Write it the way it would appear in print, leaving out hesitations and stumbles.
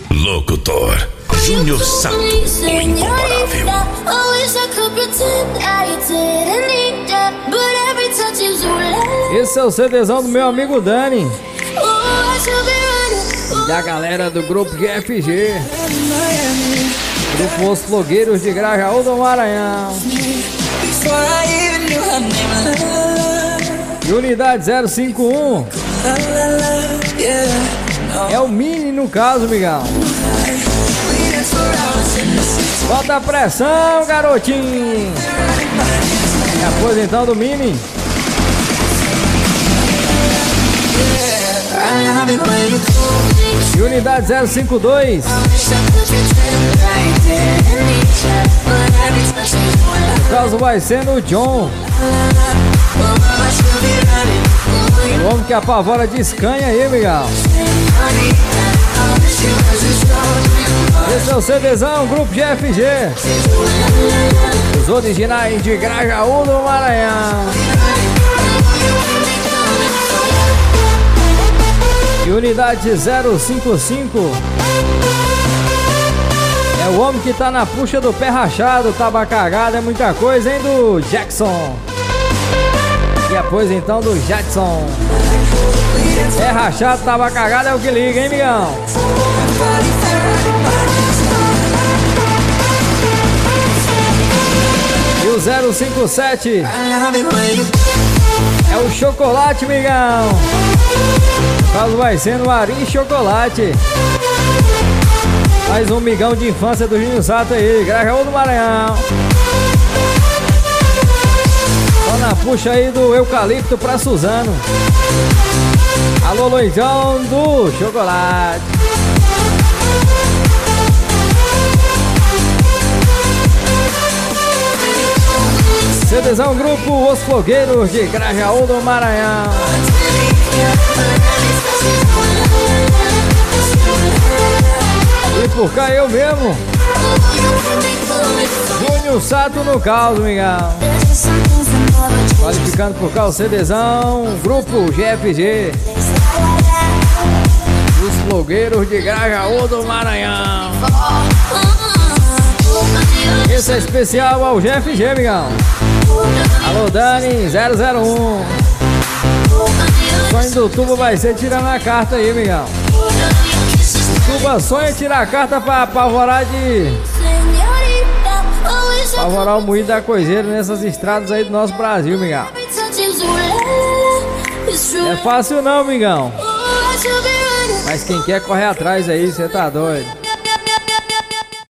Locutor Júnior Santo, o incomparável. Esse é o CDzão do meu amigo Dani e da galera do grupo GFG, Grupo Os Flogueiros de Grajaú do Maranhão. E unidade 051 é o Mini no caso, migão. Bota a pressão, garotinho. E após então do Mini. E unidade 052 no caso vai ser no John, o homem que apavora de escanha aí, migão. Esse é o CDzão, Grupo GFG, os originais de Grajaú do Maranhão. E unidade 055 é o homem que tá na puxa do pé rachado, tava cagado, é muita coisa, hein, do Jackson. E após então do Jackson. É rachado, tava cagado, é o que liga, hein, migão? E o 057 é o Chocolate, migão. O caso vai ser no Ari Chocolate. Mais um migão de infância do Júnior Sato aí, Grajaú do Maranhão. Só na puxa aí do Eucalipto pra Suzano. Alô, Loizão do Chocolate. CDzão Grupo Os Flogueiros de Grajaú do Maranhão. E por cá eu mesmo, Júnior Sato no caos, migão. Qualificando por cá o CDzão Grupo GFG, os Flogueiros de Grajaú do Maranhão. Esse é especial ao GFG, migão. Alô, Dani 001. O sonho do Tuba vai ser tirando a carta aí, migão. O Tuba sonha tirar a carta pra apavorar apavorar o moído da coiseira nessas estradas aí do nosso Brasil, migão. É fácil não, migão. Mas quem quer correr atrás aí, cê tá doido.